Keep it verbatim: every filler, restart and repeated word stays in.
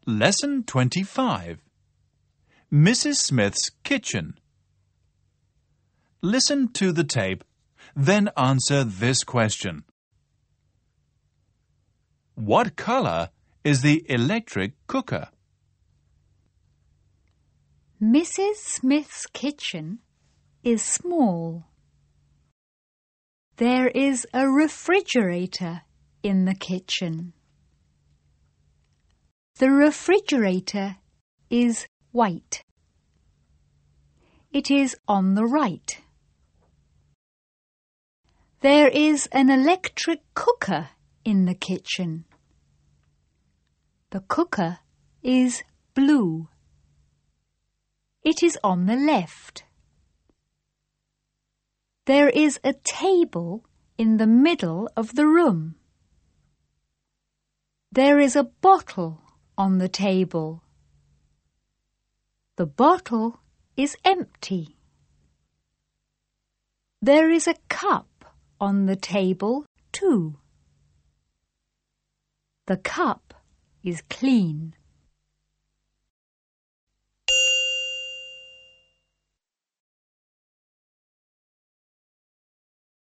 Lesson twenty-five. Missus Smith's Kitchen. Listen to the tape, then answer this question. What color is the electric cooker? Missus Smith's kitchen is small. There is a refrigerator in the kitchen. The refrigerator is white. It is on the right. There is an electric cooker in the kitchen. The cooker is blue. It is on the left. There is a table in the middle of the room. There is a bottle on the table. The bottle is empty. There is a cup on the table too. The cup is clean.